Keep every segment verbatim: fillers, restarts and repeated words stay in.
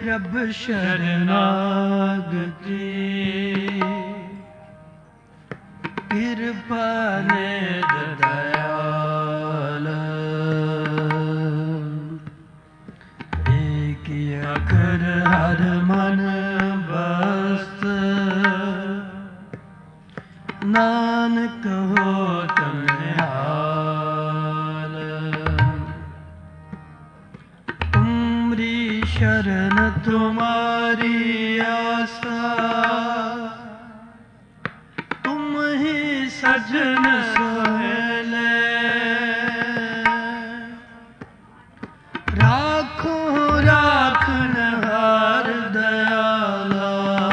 ਪ੍ਰਭ ਸ਼ਰਨਾਗਤੀ ਕਿਰਪਾ ਨਿਧ ਦਇਆਲ ਏਕ ਅਖਰ ਹਰ ਮਨ ਬਸਤ ਨਾਨਕ ਹੋਤ ਨਿਹਾਲ ਤੁਮਰੀ शरण तुम्हारी आसा तुम ही सजन सोहले राखो राखन हार दयाला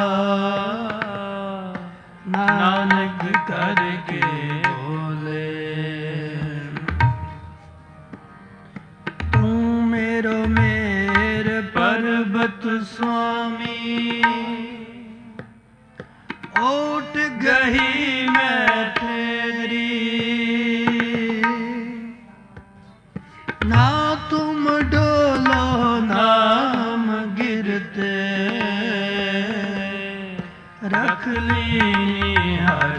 नानक करके बोले तू मेरो पर्वत स्वामी ओट गही मैं तेरी ना तुम डोलो नाम गिरते रख ली हर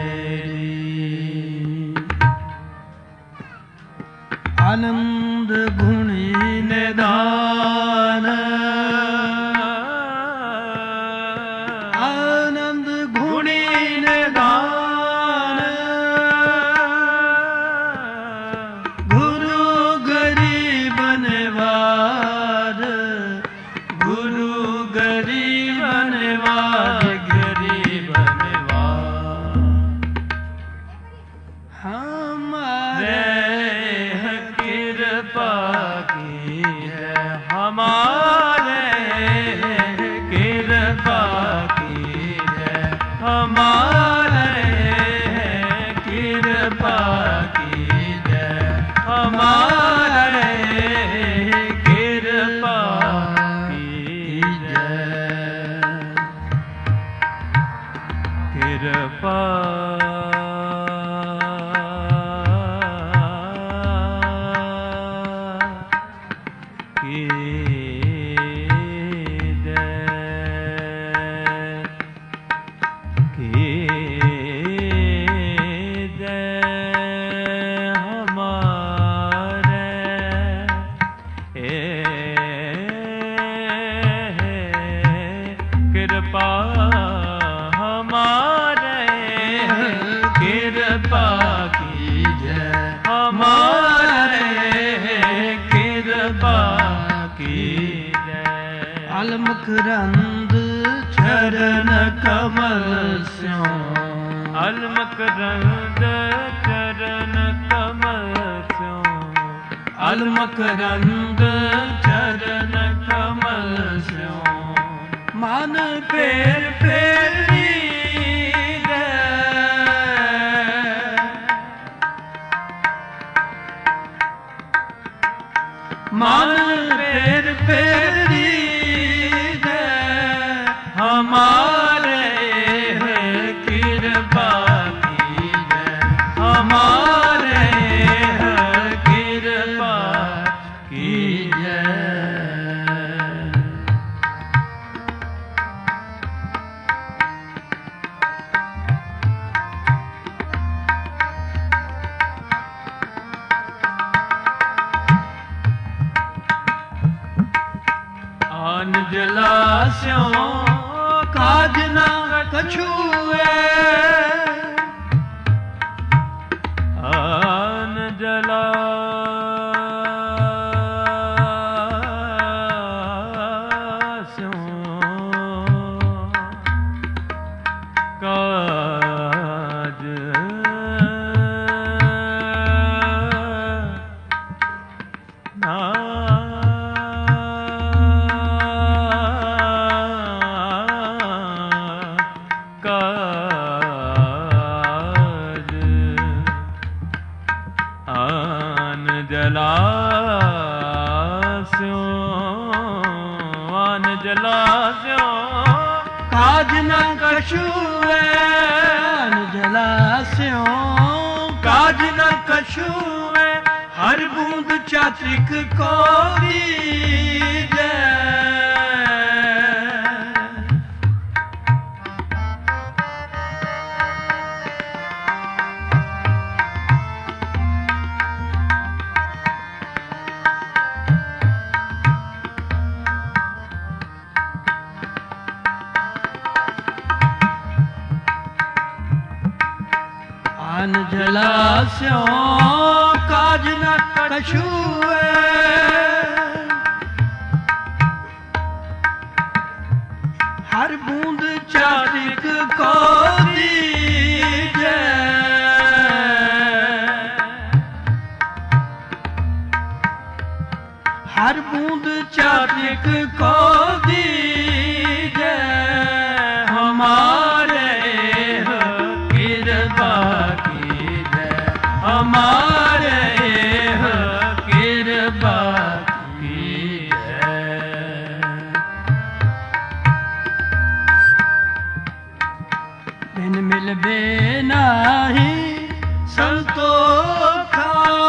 मेरी आनंद गुणी निदान आनंद गुणी निदान गुरु गरीब निवार गुरु गरीब निवार गरीब निवार हमारे कृपा की है हमारे कृपा की है हमारे कृपा की है हमारे कृपा की है कृपा अलमकरंद चरण कमल स्यों अलमकरंद चरण कमल स्यों अलमकरंद चरण कमल स्यों मन फेर फेरी दे मन फेर फेरी हमारे कृपा की जय हमारे कृपा की जय आन जलास्यों काज ना कछुए आन जलास्यों काज ना जलास्यों आन जलास्यों काज न कछुए आन जलास्यों काज न कछुए हर बूंद चात्रिक को दीजे अन जलास्यों काज न कछुए। हर बूंद चातिक को दीजे, हर बूंद चातिक को दीजे, हमारे कृपा कीजे, हमारे कृपा कीजे। बिन मिलबे नाही संतोखा,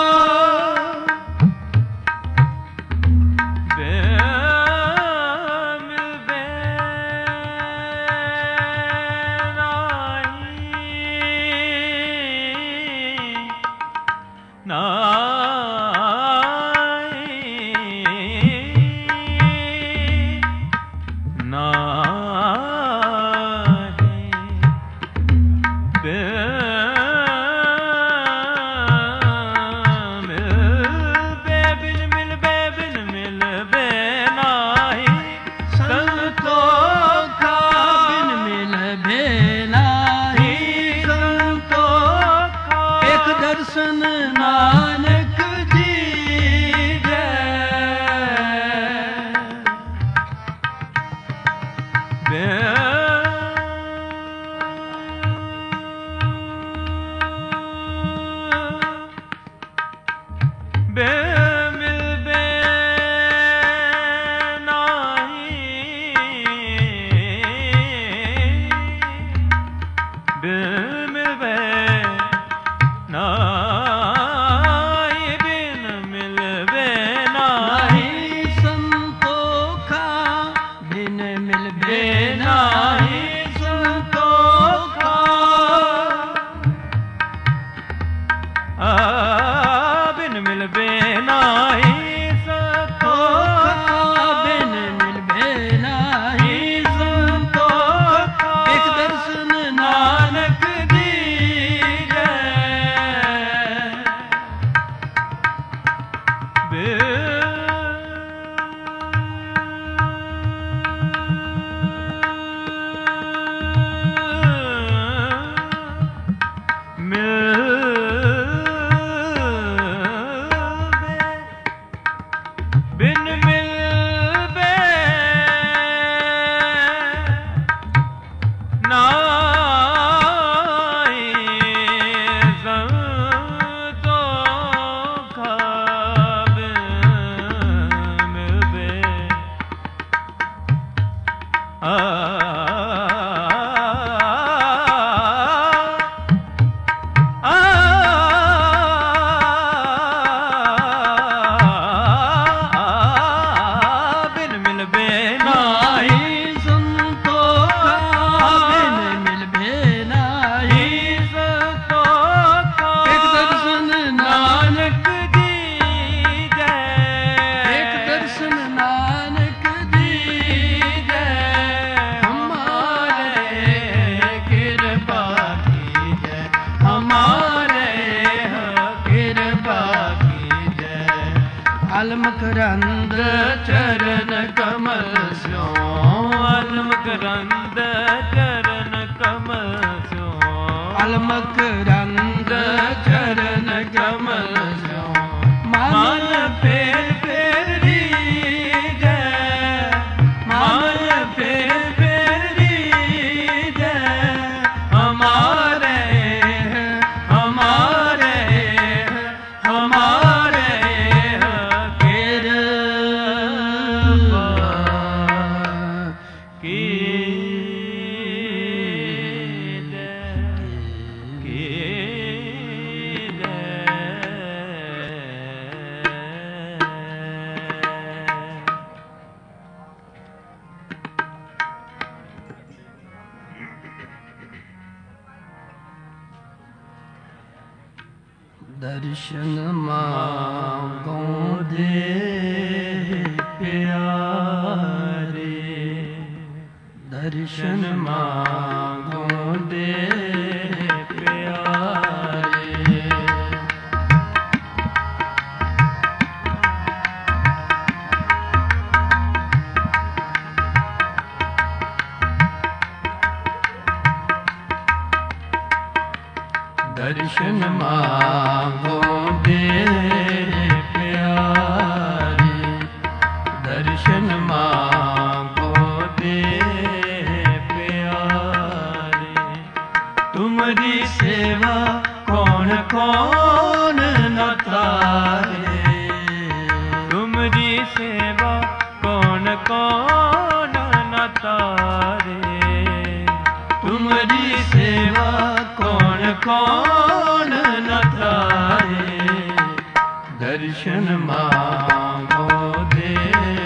नानक दीजे। बे मिलबे नाही, बे मिलबे नाही, बिन मिलबे नाही संतोखा, बिन मिलबे नाही संतोखा। आ बिन मिलबे नाही संतोखा, बिन मिलबे नाही संतोखा। एक दर्शन नानक दीजे, बिन मिलबे नाई संतोखा, बिन मिलबे आ अलमकरंद चरण कमल स्यो, अलमकरंद चरण कमल स्यो, अलमकरंद चरण कमल स्यो। मन फेर फेर रीजे, मन फेर फेर रीजे, हमारे हमारे हमारे दर्शन मांगो दे प्यारे, दर्शन मांगो दे प्यारे। दर्शन मांगो दे प्यारे, दर्शन मांगो दे प्यारे। तुम्हारी सेवा कौन कौन न तारे, तुम्हारी सेवा कौन कौन न तारे, तुम्हारी सेवा कौन कौन न तारे। दर्शन मांगो दे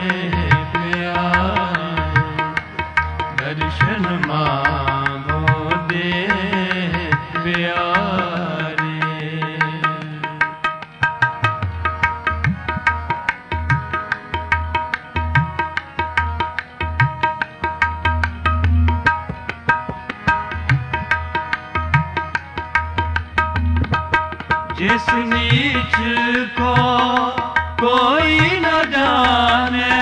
प्यारे, दर्शन मांगो दे प्यारे। जिस नीच को कोई न जाने,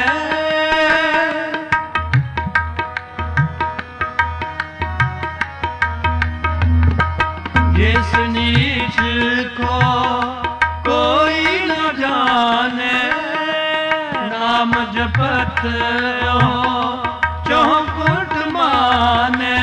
जिस नीच को कोई न जाने, नाम जपत हो चौकुट माने।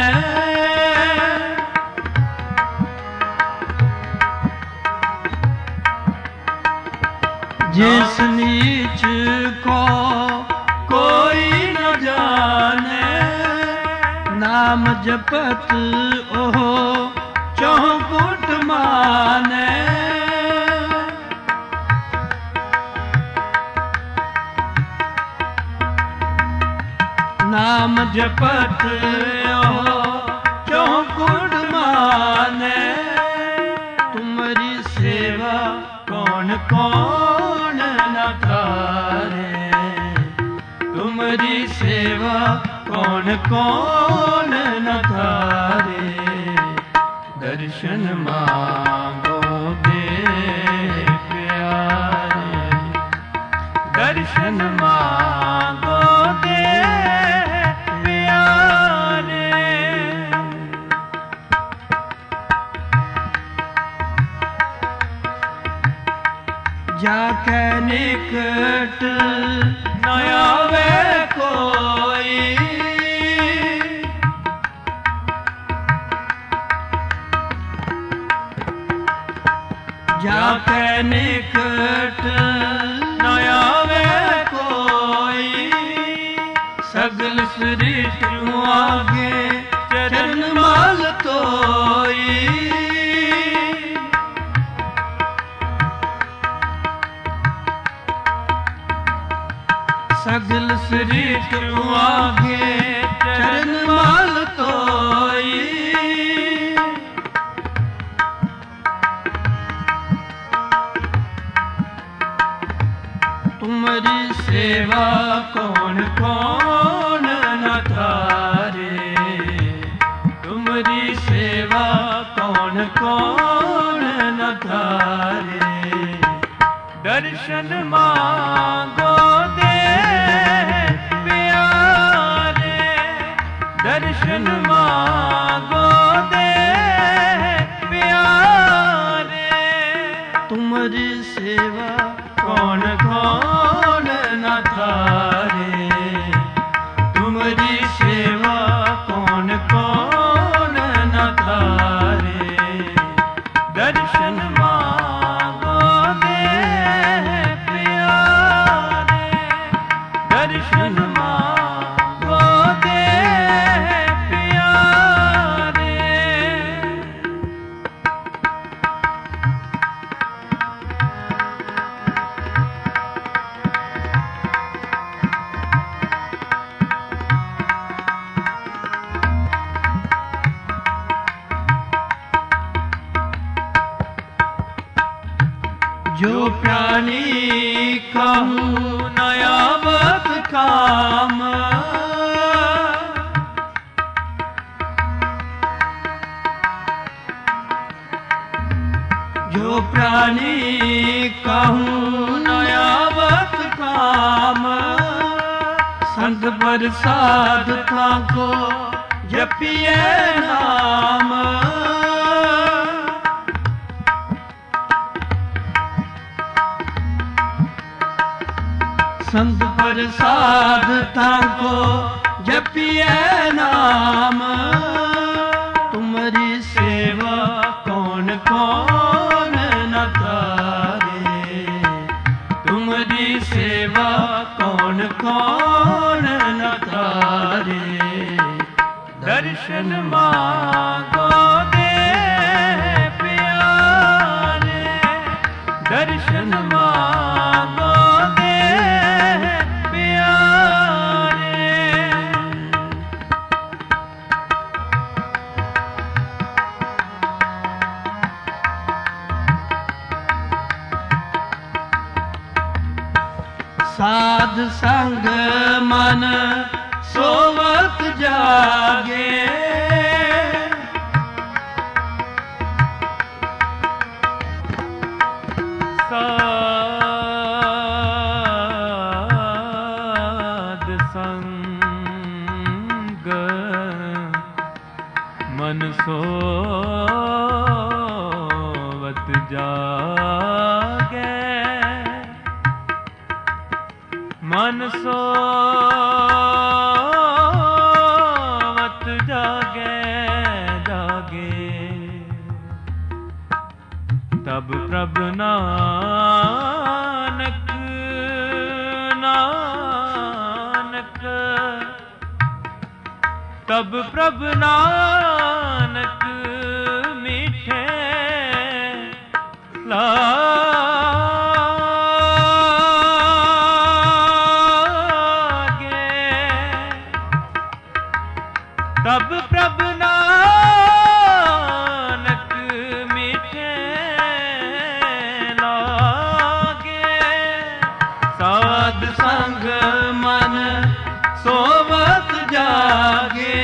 जिस नीच को कोई न जाने, नाम जपत ओहो चौकुट माने। नाम जपत ओहो चौकुट माने। तुम्हारी सेवा कौन कौन न तारे, तुम्हारी सेवा कौन कौन न तारे। दर्शन मांगो दे प्यारे, दर्शन मांगो दे प्यारे। जाके निकट न आवे कोई, जाके निकट न आवे कोई। सगल सृष्टि आगे चरण माल तोई। सगल सृष्टि आगे चरण माल तोई। तुम्हारी सेवा कौन कौन न तारे, तुम्हारी सेवा कौन कौन न तारे। दर्शन मांगो दे प्यारे, दर्शन मांगो दे प्यारे। तुम्हारी सेवा कौन कौन न तारे, तुम्हारी सेवा कौन कौन न तारे। दर्शन मांगो दे प्यारे, दर्शन मांगो दे प्यारे। जो प्राणी कहूँ नयावत काम, जो प्राणी कहूँ नयावत काम। संत प्रसाद को जपिए नाम, संत प्रसाद ताको जपिए नाम। तुम्हारी सेवा कौन कौन न तारे, तुम्हारी सेवा कौन कौन न तारे। दर्शन मांगो दे प्यारे, दर्शन मांगो दे प्यारे। साध संग मन सोवत जागे, साध संग मन सोवत जागे, मन सोवत जागे जागे। तब प्रभ नानक नानक, तब प्रभ नानक मीठे ला तब प्रभ नानक मीठे लागे। साध संग मन सोवत जागे,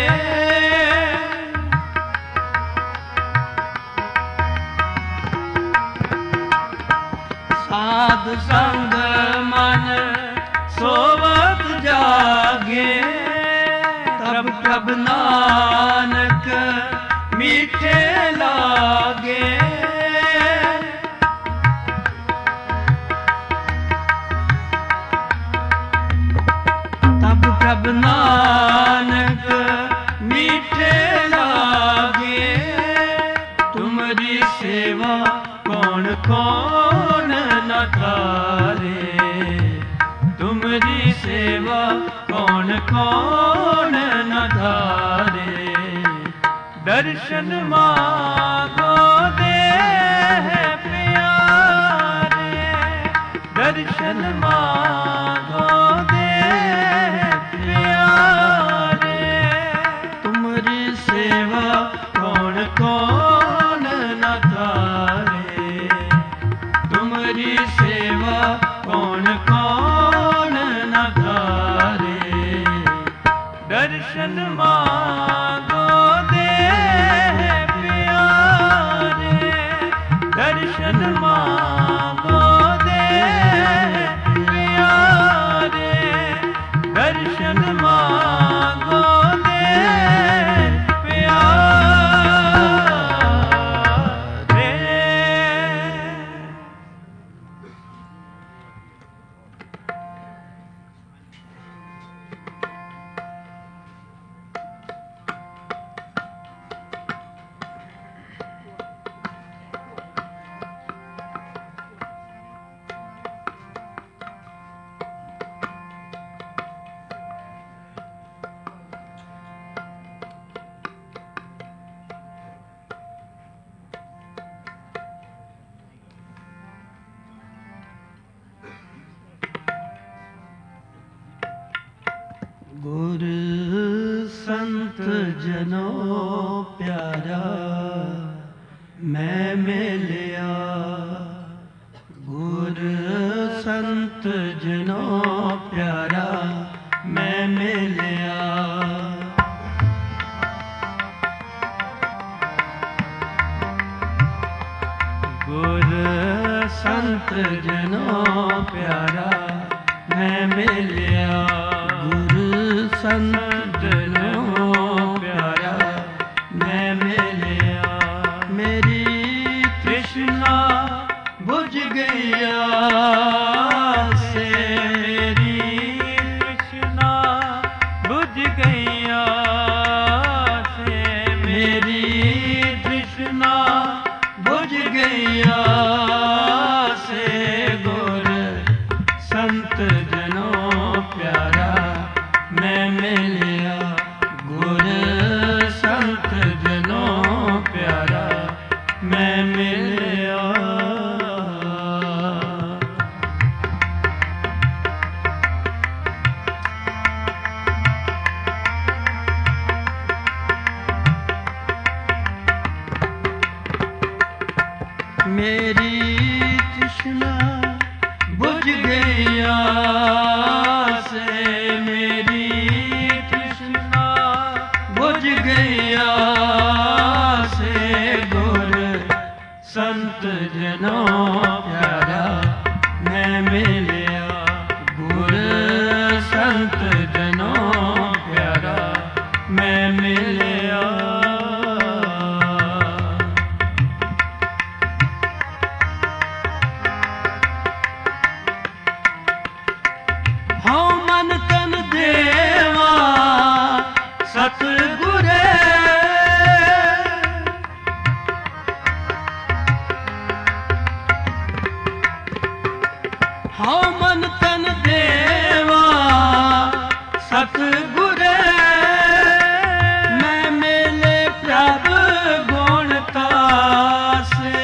साध संग मन सोवत जागे। तब प्रभ नानक मीठे लागे, तब प्रभ नानक मीठे लागे। तुम्हारी सेवा कौन कौन न तारे, तुम्हारी सेवा कौन कौन न धारे। दर्शन मांगो दे प्यारे, दर्शन मांगो दे प्यारे। तुम्हारी सेवा कौन कौन न धारे, तुम्हारी सेवा कौन कौन न धारे। दर्शन मांगो दे प्यारे, दर्शन मांगो दे प्यारे, दर्शन मांगो दे प्यारे। गुर संत जनों प्यारा मैं मिलिया, गुर संत जनों प्यारा मैं मिलिया। गुर संत जनों प्यारा मैं मिलिया, संत जनों प्यारा मैं मिलिया। मेरी तृष्णा बुझ गई से, मेरी ਮੇਰੀ ਤ੍ਰਿਸ਼ਨਾ ਬੁਝ ਗਈਆ ਸੇ, ਮੇਰੀ ਤ੍ਰਿਸ਼ਨਾ ਬੁਝ ਗਈਆ ਸੇ। ਗੁਰ ਸੰਤ ਜਨੋ ਪਿਆਰਾ ਮੈਂ ਮਿਲਿਆ, ਗੁਰ ਸੰਤ ਜਨੋ ਪਿਆਰਾ ਮੈਂ ਮਿਲਿਆ। ਹਉ ਮਨ ਤਨ ਦੇਵਾ ਸਤਿਗੁਰੇ, ਹਉ ਮਨ ਤਨ ਦੇਵਾ ਸਤਿਗੁਰੇ। ਮੈਂ ਮਿਲੇ ਪ੍ਰਭ ਗੁਣ ਤਾਸੇ,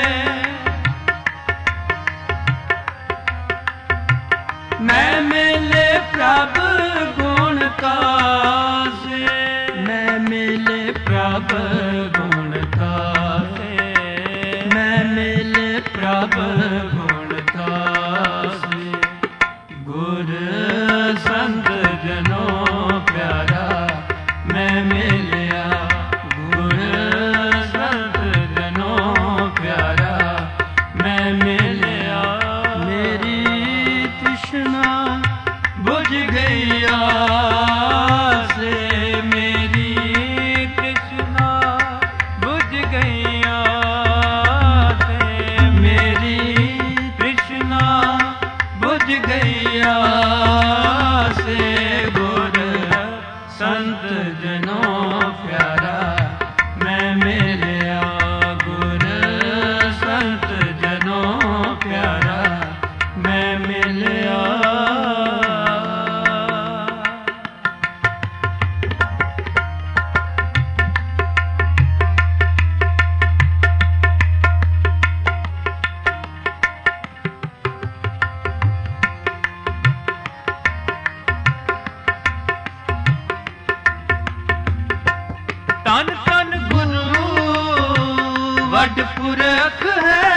ਮੈਂ ਮਿਲੇ ਪ੍ਰਭ ਗੁਣ ਤਾਸੇ, ਮੈਂ ਮਿਲੇ ਪ੍ਰਭ ਗੁਣ ਤਾਸੇ, ਮੈਂ ਮਿਲੇ ਪ੍ਰਭ ਗੁਣ ਤਾਸੇ। ਗੁਰ ਸੰਤ ਜਨੋ ਪਿਆਰਾ ਮੈਂ ਮਿਲਿਆ, ਗੁਰ ਸੰਤ ਜਨੋ ਪਿਆਰਾ ਮੈਂ ਮਿਲਿਆ। ਮੇਰੀ ਤ੍ਰਿਸ਼ਨਾ ਬੁਝ ਗਈਆ ਸੇ, ਮੇਰੀ ਤ੍ਰਿਸ਼ਨਾ ਬੁਝ ਗਈਆ ਸੇ, ਮੇਰੀ ਤ੍ਰਿਸ਼ਨਾ ਬੁਝ ਗਈਆ ਸੇ। ਗੁਰ ਸੰਤ ਜਨੋ ਪਿਆਰਾ ਮੈਂ ਮਿਲਿਆ, ਗੁਰ ਸੰਤ ਜਨੋ ਪਿਆਰਾ ਮੈਂ ਮਿਲਿਆ। ਤਨ ਤਨ ਗੁਰੂ ਵੱਡ ਪੁਰਖ ਹੈ,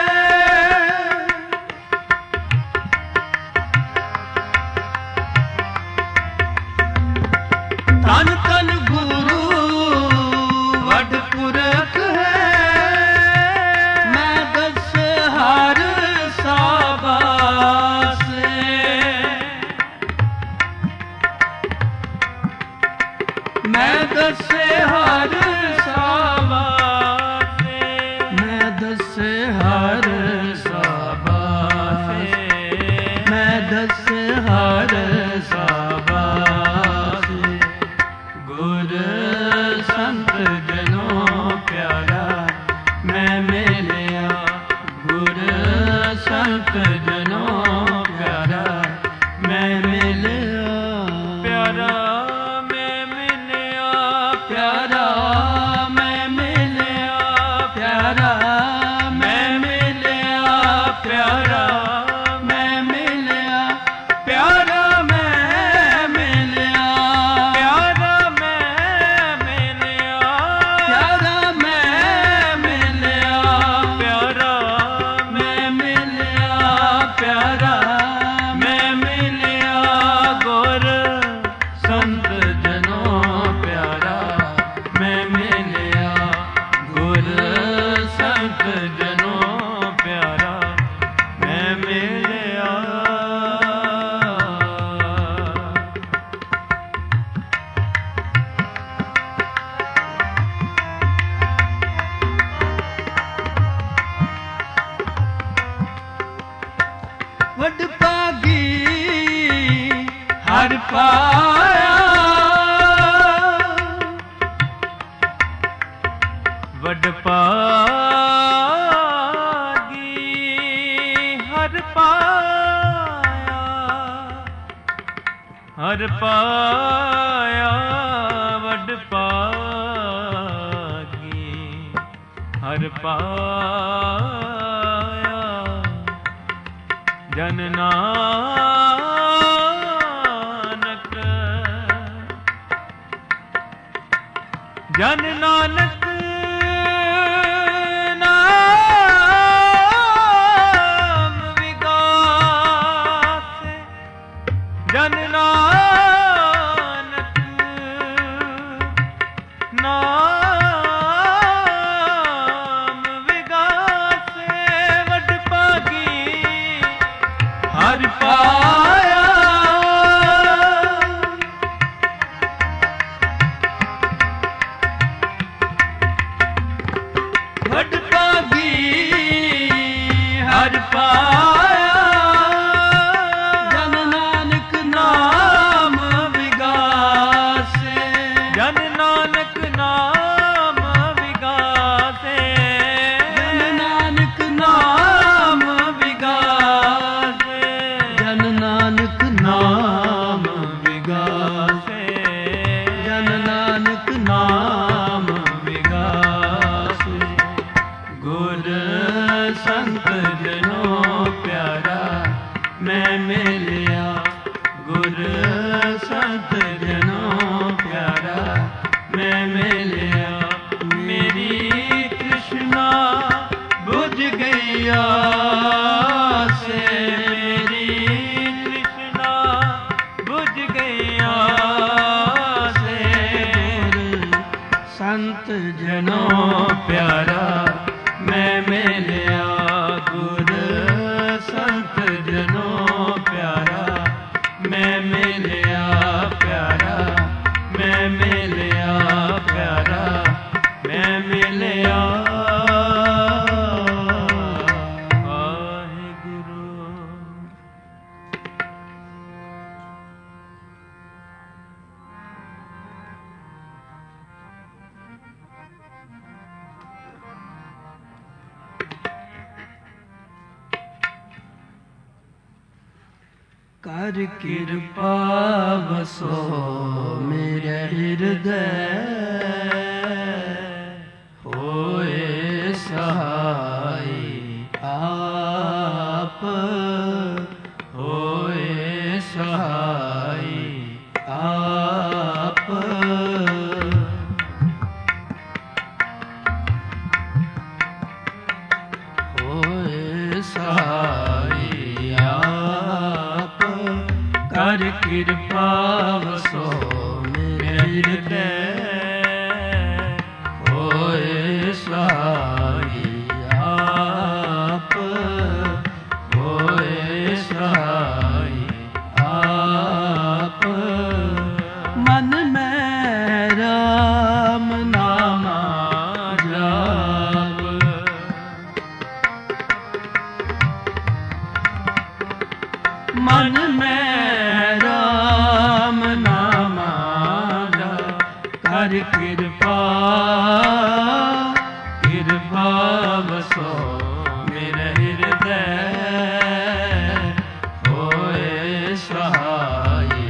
ਤਨ ਤਨ ਗੁਰੂ ਵੱਡ ਪੁਰਖ ਹੈ। ਮੈਂ ਦਸ ਹਰ ਸਾਬਾਸੇ, ਮੈਂ ਦਸੇ ਹਰ ਸਾਬਾਸੇ, ਮੈਂ ਦਸੇ ਹਰ ਸਾਬਾਸੇ, ਮੈਂ ਦਸੇ ਹਰ ਸਾਬਾਸੇ। ਗੁਰ ਸੰਤ ਜਨੋ ਪਿਆਰਾ ਮੈਂ ਮਿਲਿਆ, ਗੁਰ ਸੰਤ ਜਨੋ ਪਿਆਰਾ ਮੈਂ ਮਿਲਿਆ। ਪਿਆਰਾ ਪਿਆਰਾ ਮੈਂ ਮਿਲਿਆ, ਪਿਆਰਾ ਮੈਂ ਮਿਲਿਆ, ਪਿਆਰਾ ਮੈਂ ਮਿਲਿਆ, ਪਿਆਰਾ ਮੈਂ ਮਿਲਿਆ, ਪਿਆਰਾ ਮੈਂ ਮਿਲਿਆ, ਪਿਆਰਾ ਮੈਂ ਮਿਲਿਆ, ਪਿਆਰਾ ਮੈਂ ਮਿਲਿਆ, ਪਿਆਰਾ ਮੈਂ ਮਿਲਿਆ। ਗੁਰ ਸੰਤ ਜਨੋ ਪਿਆਰਾ ਮੈਂ ਮਿਲਿਆ, ਗੁਰ ਸੰਤ ਜਨੋ ਪਿਆਰਾ ਮੈਂ ਮਿਲਿਆ। ਵੱਡ ਭਾਗੀ ਹਰ ਪਾਇਆ, ਵੱਡ ਭਾਗੀ ਹਰ ਪਾਇਆ, ਹਰ ਪਾਇਆ ਵੱਡ ਭਾਗੀ ਹਰ ਪਾਇਆ। ਜਨ ਨਾਨਕ ਜਨ ਨਾਨਕ ਨਾਮ ਨਾਨਕ ਨਾਮ ਵਿਗਾਸੇ ਵਡ ਭਾਗੀ ਹਰਿ ਪਾਇਆ ਵਡ ਭਾਗੀ ਹਰਿ ਪਾਇਆ ਜਨ ਨਾਨਕ ਨਾਮ ਵਿਗਾਸੇ ਜਨ ਨਾਨਕ ਨਾਮ ਵਿਗਾਸੇ ਜਨ ਨਾਨਕ ਨਾਮ ਵਿਗਾਸੇ ਜਨ ਨਾਨਕ ਨਾਮ ਵਿਗਾਸੇ ਜਨ ਨਾਨਕ ਨਾਮ ਵਿਗਾਸੇ ਗੁਰ ਸੰਤ ਜਨੋ ਪਿਆਰਾ ਮੈਂ ਮਿਲਿਆ ਗੁਰ ਸੰਤ ਜਨੋ ਪਿਆਰਾ ਮੈਂ ਮਿਲਿਆ ਮੇਰੀ ਤ੍ਰਿਸ਼ਨਾ ਬੁਝ ਗਈ ਆਸੇ ਮੇਰੀ ਤ੍ਰਿਸ਼ਨਾ ਬੁਝ ਗਈ ਆਸੇ ਸੰਤ ਜਨੋ ਪਿਆਰਾ ਮੈਂ ਮਿਲਿਆ ਗੁਰ ਸੰਤ ਜਨੋ ਪਿਆਰਾ ਮੈਂ ਮਿਲਿਆ ਪਿਆਰਾ ਮੈਂ ਮਿਲਿਆ ਪਿਆਰਾ ਮੈਂ ਮਿਲਿਆ ਵਾਹਿਗੁਰੂ। ਕਰ ਕਿਰਪਾ ਵਸੋ ਮੇਰੇ ਹਿਰਦੈ ਹੋਏ ਸਹਾਈ ਆਪ ਹੋਏ ਸਹਾਈ ਆਪ ਹੋਏ ਸਹਾਈ ਆਪ ਕਰ ਕਿਰਪਾ ਵਸੋ ਮੇਰੇ ਹਿਰਦੈ ਹੋਏ ਸਹਾਈ ਆਪ ਹੋਏ ਸਹਾਈ ਆਪ ਮਨ ਮੈਂ ਰਾਮ ਨਾਮਾ ਜਾਪ ਮਨ ਮੈਂ ਰਾਮ ਨਾਮਾ ਜਾਪ ਕਰ ਕਿਰਪਾ ਕਿਰਪਾ ਵਸੋ ਮੇਰੇ ਹਿਰਦੈ ਹੋਏ ਸਹਾਈ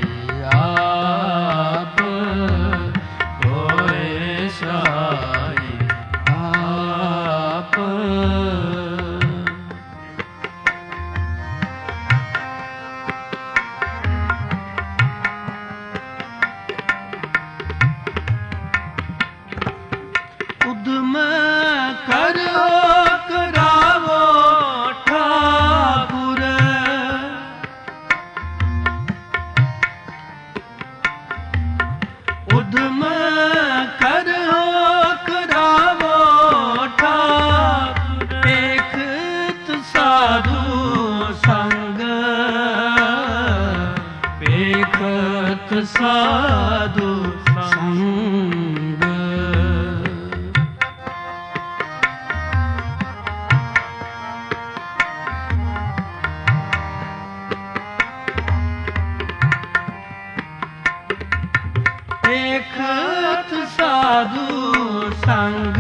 ਆਪ ਹੋਏ ਸਹਾਈ ਆਪ ਉਦਮ ਕਰੋ ਕਰਾਵੋ ਠਾਕੁਰ ਉਦਮ ਕਰੋ ਕਰਾਵੋ ਠਾਕੁਰ ਪੇਖਤ ਸਾਧੂ ਸੰਗ ਪੇਖਤ ਸਾਧੂ ਸੰਗ ਵੇਖਤ ਸਾਧੂ ਸੰਗ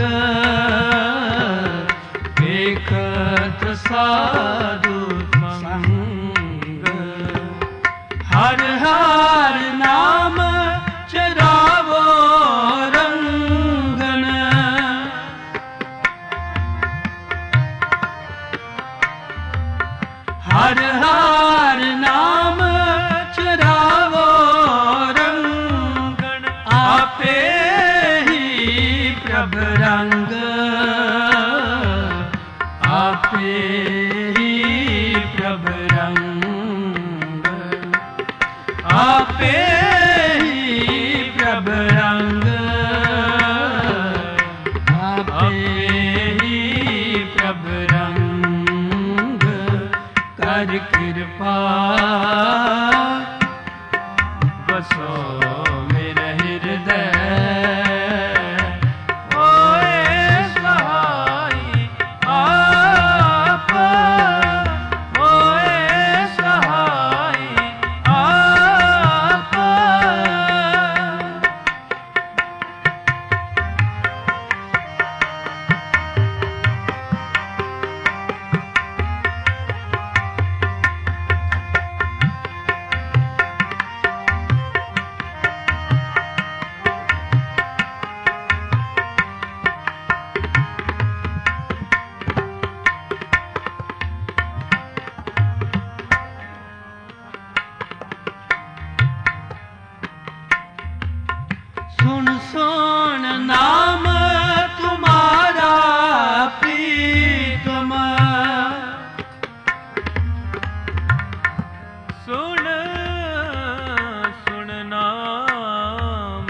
ਵੇਖਤ ਸਾਧੂ ਸੰਗ ਹਰ ਹਰ ਨਾਮ ਚਰਾਵੋ ਰੰਗਨ ਹਰ ਹਰ ਨਾਮ ਚਰਾਵੋ ਰੰਗਨ ਆਪੇ ਹੀ ਪ੍ਰਭ ਰੰਗ ਆਪੇ ਹੀ ਪ੍ਰਭ ਰੰਗ ਆ आपे ही प्रभ रंग, आपे ही प्रभ रंग, कर कृपा बसो मेरे हृदय। सुन सुन नाम तुम्हारा प्रीतम, सुन सुन नाम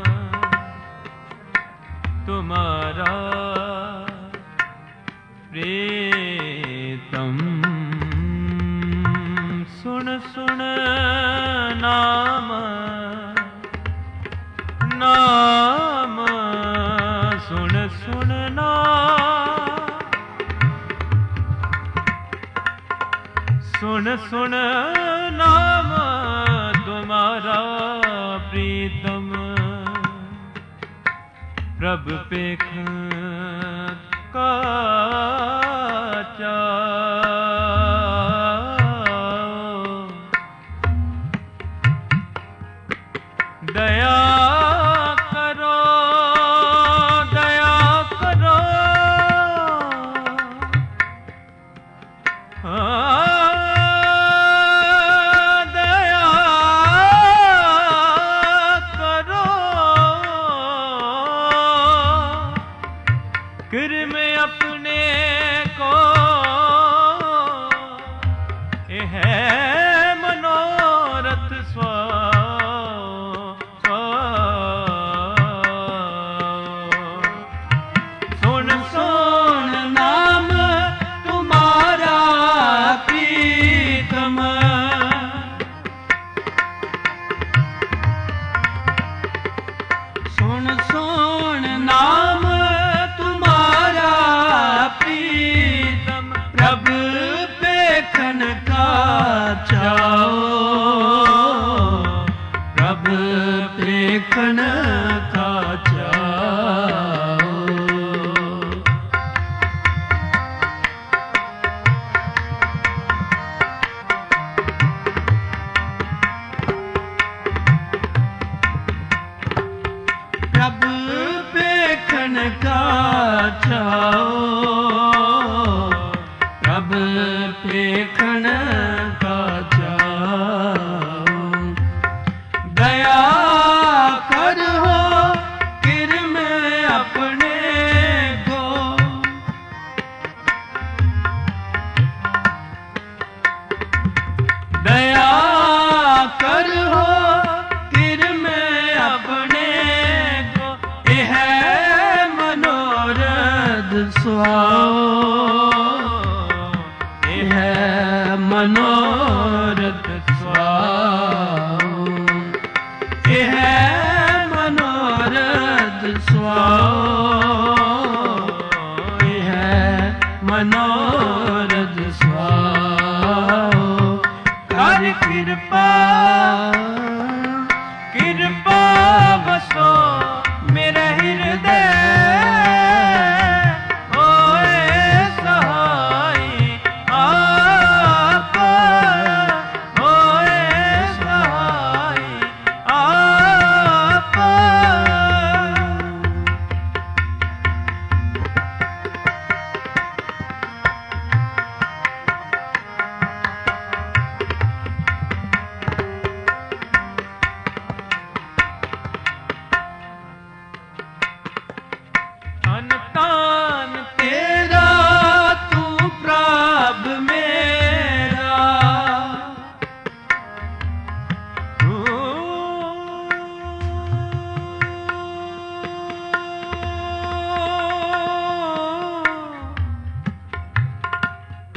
तुम्हारा प्रीतम, सुन सुन नाम नाम, सुन सुन नाम, सुन सुन नाम तुम्हारा प्रीतम, प्रभ पेख का दया करो, दया करो, हाँ, दया करो, गिर में अपने को यह है मनोरथ स्वा देखन का चाओ, प्रभ देखन का चाओ, प्रभ देखन का चाओ, दया दया कर हो तिर में अपने को, यह मनोरथ सुहाओ, यह मनोरथ सुहाओ, यह मनोरथ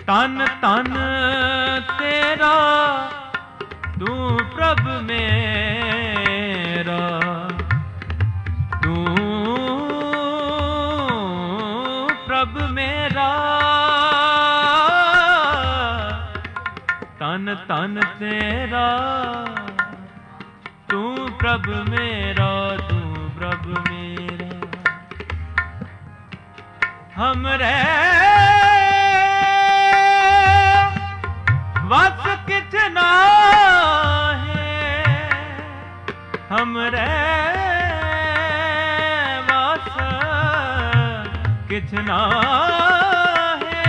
ਤਨ ਤਨ ਤੇਰਾ ਤੂੰ ਪ੍ਰਭ ਮੇਰਾ, ਤੂੰ ਪ੍ਰਭ ਮੇਰਾ। ਤਨ ਤਨ ਤੇਰਾ ਤੂੰ ਪ੍ਰਭ ਮੇਰਾ, ਤੂੰ ਪ੍ਰਭ ਮੇਰਾ। ਹਮਰੇ ਵਸ ਕਿਛ ਨਾਹੀਂ, ਹਮਰੇ ਵਸ ਕਿਛ ਨਾਹੀਂ,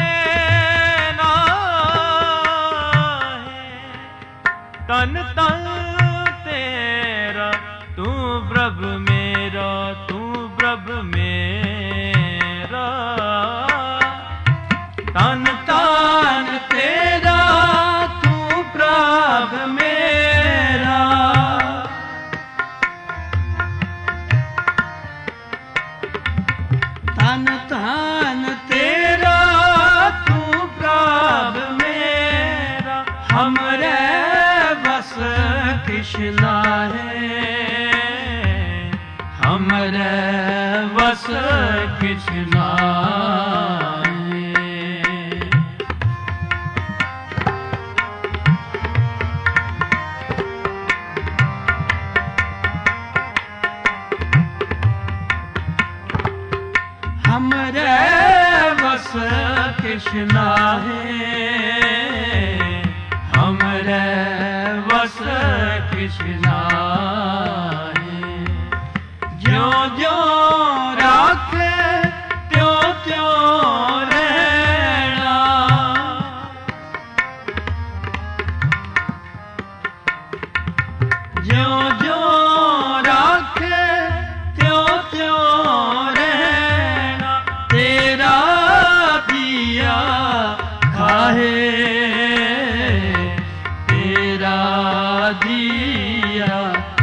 ਨਾਹੀਂ। ਤਨ ਤਨ ਤੇਰਾ ਤੂੰ ਪ੍ਰਭ ਮੇਰਾ, ਤੂੰ ਪ੍ਰਭ ਮੇਰਾ। ਤਨ ਤਨ ਤੇਰਾ ਤੂੰ ਪ੍ਰਭ ਮੇਰਾ। ਤਨ ਤਨ ਤੇਰਾ ਤੂੰ ਪ੍ਰਭ ਮੇਰਾ। ਹਮਰੇ ਬਸ ਕਿਛ ਨਾਹੀਂ, ਹਮਰੇ ਬਸ ਕਿਛ ਨਾਹੀਂ। ਹਮਰੇ ਬਸ ਕਿਛ ਨਾਹੀਂ, ਹਮਰੇ ਬਸ ਕਿਛ ਨਾਹੀਂ। ਜਿਉਂ ਜਿਉਂ ਰਾਖੇ ਤਿਉਂ ਤਿਉਂ ਰਹਿਣਾ, ਜਿਉਂ ਜਿਉਂ ਰਾਖੇ ਤਿਉਂ ਤਿਉਂ ਰਹਿਣਾ। ਤੇਰਾ ਦੀਆ ਖਾਹੇ, ਤੇਰਾ ਦੀਆ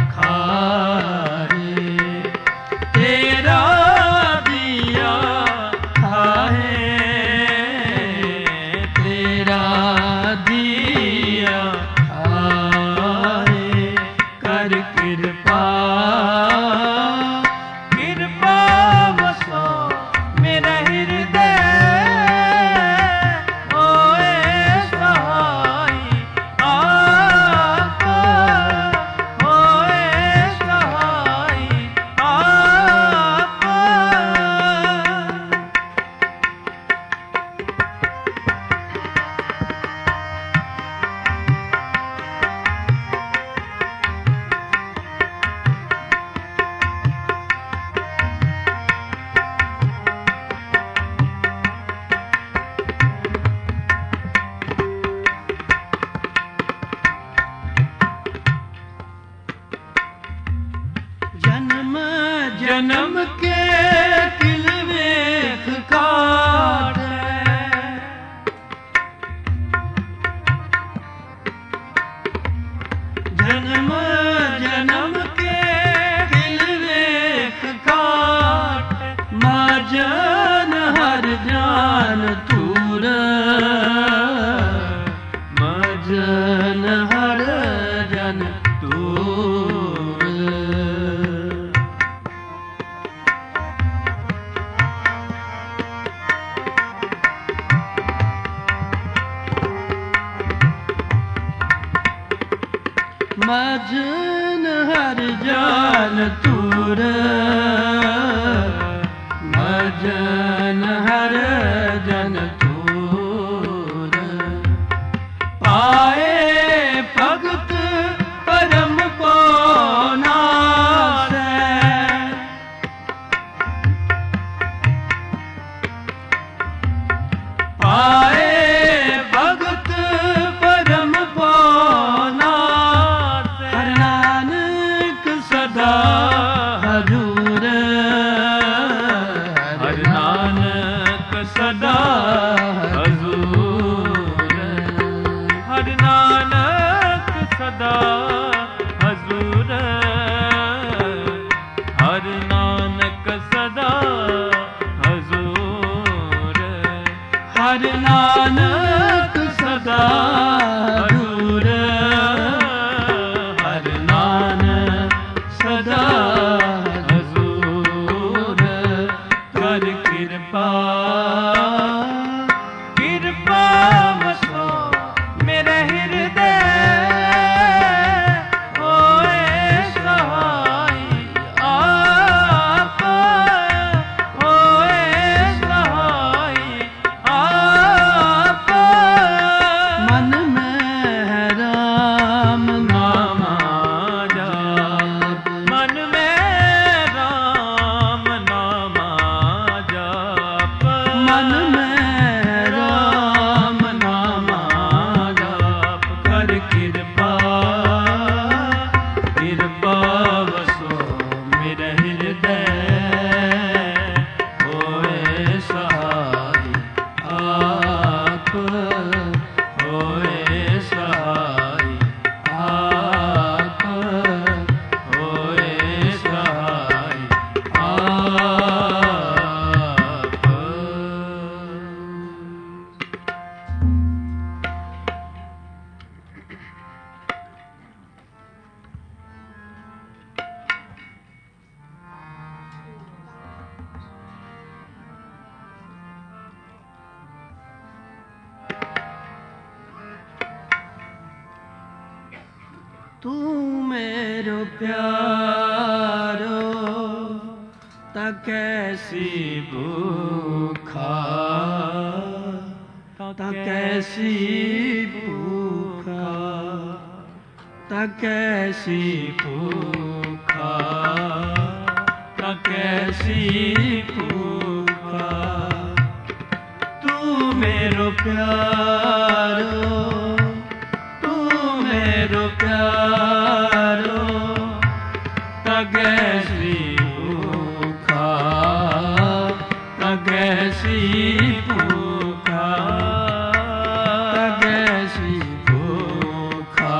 ਖਾਹੇ, ਤੇਰਾ ਦੀਆ ਖਾਹੇ, ਤੇਰਾ ਦੀਆ ਖਾਹੇ। ਕਰ ਕਿਰਪਾ ਕਿਰਪਾ ਵਸੋ ਮੇਰੇ ਹਿਰਦੇ, ਹੋਏ ਸਹਾਈ ਆਪ, ਹੋਏ ਸਹਾਈ ਆਪ। ਜਨਮ ਜਨਮ ਕੇ ਕਿਲ ਵੇਖ ਕਾਟੈ, ਜਨਮ ਜਨਮ ਕੇ ਕਿਲ ਵੇਖ ਕਾਟੈ। ਮਾਜਨ ਹਰ ਜਾਨ ਤੂਰ, ਮਾਜਨ ਹਰ ਜਨ ਤੂਰ। ਮਜਨ ਹਰ ਜਾਨ ਤੂਰ, ਮਜਨ ਹਰ ਜਨ ਤੂਰ। ਪਾਏ ਭਗਤ ਪਰਮ ਕੋ ਨਾਸੈ, ਪਾਏ ਭਗਤ ਪਰਮ ਕੋ ਨਾਸੈ। ਹਰਿ ਨਾਨਕ ਸਦਾ ਹਜੂਰ, ਹਰਿ ਨਾਨਕ ਸਦਾ ਹਜ਼ੂਰ, ਹਰਿ ਨਾਨਕ ਸਦਾ ਹਜ਼ੂਰ, ਹਰਿ ਨਾਨਕ ਸਦਾ ਹਜ਼ੂਰ। ਹਰਿ ਨਾਨਕ पावसो मेरे हृदय होए सहाय आप होए सहाय आप होए सहाय आप। तू मेरो प्यारो ता कैसी भूखा ता कैसी भूखा ता कैसी भूखा ता कैसी भूखा। तू मेरो प्यारो मेरो प्यारो तगैसी भूखा तगैसी भूखा तगैसी भूखा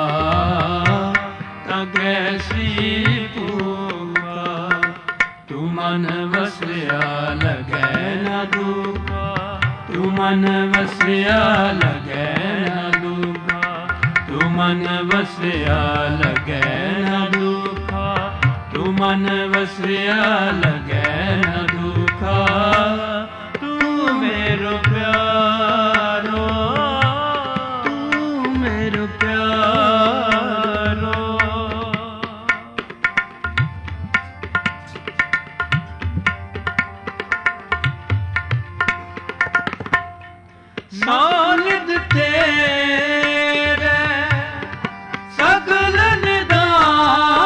तगैसी भूखा। तू मन वसया लगे न दुखा तू मन वसया लगे न दुखा तू मन वसया लगे न दुखा तू मन वसया लगे न दुखा। तू मेरो प्यारो तू मेरो प्यारो नानद तेरे सगल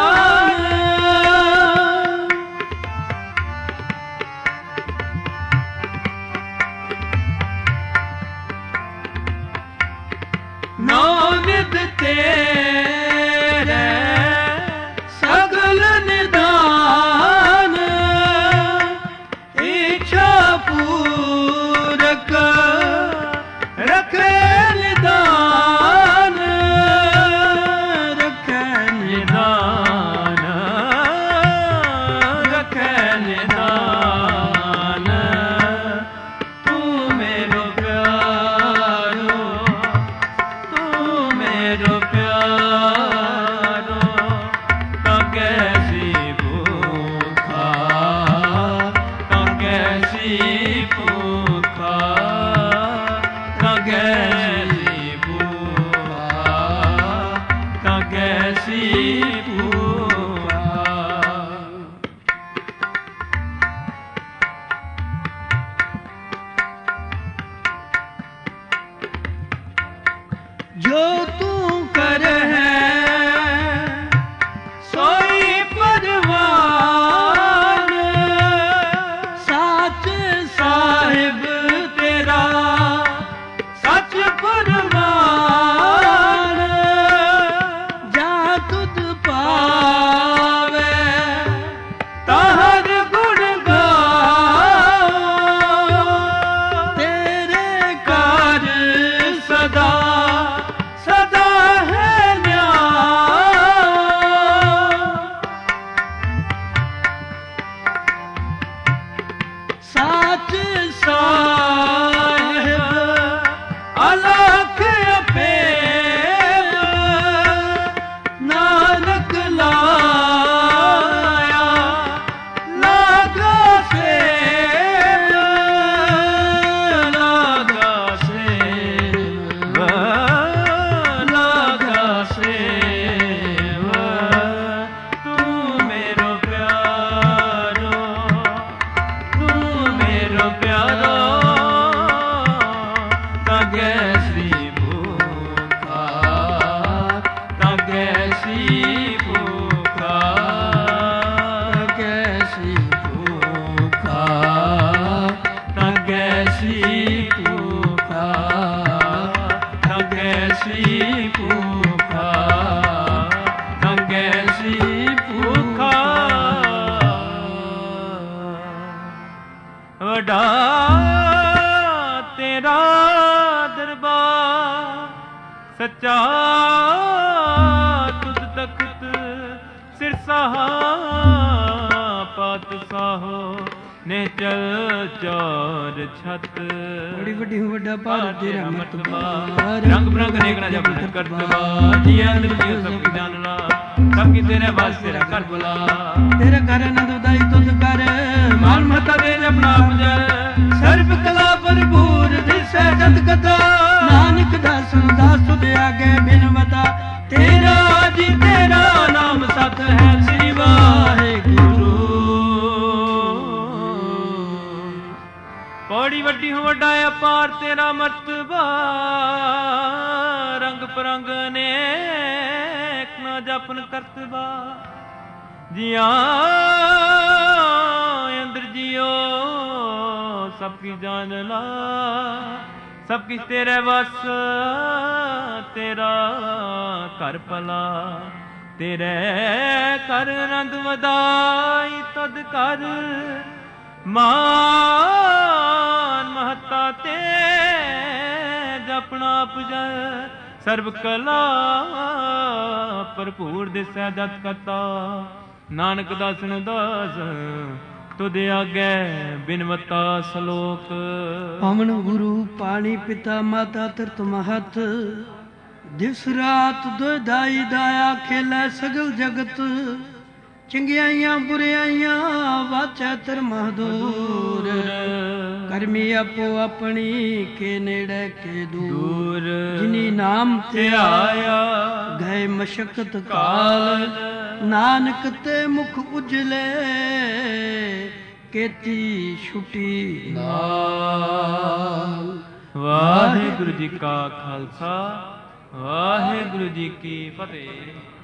निदान ਸੱਚਾ ਤੁਧ ਤਖਤ ਸਿਰਸਾਹਾ ਪਾਤਸ਼ਾਹੋ ਨੇ ਚਲ ਚੌਰ ਛਤ ਬੜੀ ਵੱਡੀ ਵੱਡਾ ਭਾਰਤ ਤੇਰਾ ਮਰਤਬਾ ਰੰਗ ਬਰੰਗ ਨੇਕ ਨਾ ਜਪ ਕਰਤਵਾ ਜੀ ਅੰਦਰ ਜੀ ਸਭ ਕੀ ਜਾਣਨਾ ਸਭ ਕੀ ਤੇਰੇ ਵਾਸ ਤੇਰਾ ਕਰ ਬੁਲਾ ਤੇਰਾ ਘਰ ਆਨੰਦ ਉਦਾਈ ਤੁਧ ਕਰ ਮਾਨ ਮਤਾ ਦੇ ਆਪਣਾ ਪੁਜੈ ਸਰਬ ਕਲਾ ਭਰਪੂਰ ਦਿਸੈ ਜਤ ਕਥਾ ਨਾਨਕ ਦਾਸ ਦਾਸ ਤੁਧ ਆਗੇ ਬਿਨਵਤਾ ਤੇਰਾ ਜੀ ਤੇਰਾ ਨਾਮ ਸਤ ਹੈ ਸ੍ਰੀ ਵਾਹਿਗੁਰੂ ਪੌੜੀ ਵੱਡੀ ਹੋ ਵੱਡਾ ਅਪਾਰ ਤੇਰਾ ਮਰਤਬਾ ਰੰਗ ਪਰੰਗ ਅਨੇਕ ਨਾ ਜਪਨ ਕਰਤਬਾ ਜੀਆਂ ਅੰਦਰ ਜਿਓ ਸਭ ਕੀ ਜਾਣ ਲਾ ਸਭ ਕਿਛ ਤੇਰੇ ਵਸ ਤੇਰਾ ਘਰ ਭਲਾ ਤੇਰੇ ਘਰ ਆਨੰਦ ਵਧਾਈ ਤਦ ਕਰ ਮਾਨ ਮਹਤਾ ਤੇ ਜਪਣਾ ਪੁਜੈ ਸਰਬ ਕਲਾ ਭਰਪੂਰ ਦਿਸੈ ਜਤ ਕਤਾ ਨਾਨਕ ਦਾਸਨ ਦਾਸ ਤੁਧ ਆਗੇ ਬਿਨਵਤਾ ਸਲੋਕ ਪਵਨ ਗੁਰੂ ਪਾਣੀ ਪਿਤਾ ਮਾਤਾ ਤਿਰਤ ਮਹਤ ਦਿਵਸ ਰਾਤ ਦੁਇਦਾਈ ਦਾਇਆ ਖੇਲੇ ਸਗਲ ਜਗਤ ਚੰਗਿਆਈਆਂ ਬੁਰਿਆਈਆਂ ਵਾਚੈ ਤਰ ਮਹਦੂਰ ਕਰਮੀ ਆਪੋ ਆਪਣੀ ਕੇ ਨੇੜੇ ਕੇ ਦੂਰ ਜਿਨੀ ਨਾਮ ਤੇ ਆਇਆ ਗਏ ਮਸ਼ਕਤ ਕਾਲ ਨਾਨਕ ਤੇ ਮੁਖ ਉਜਲੇ ਕੀਤੀ ਛੁਟੀ ਨਾਲ ਵਾਹਿਗੁਰੂ ਜੀ ਕਾ ਖਾਲਸਾ ਵਾਹਿਗੁਰੂ ਜੀ ਕੀ ਫਤਿਹ।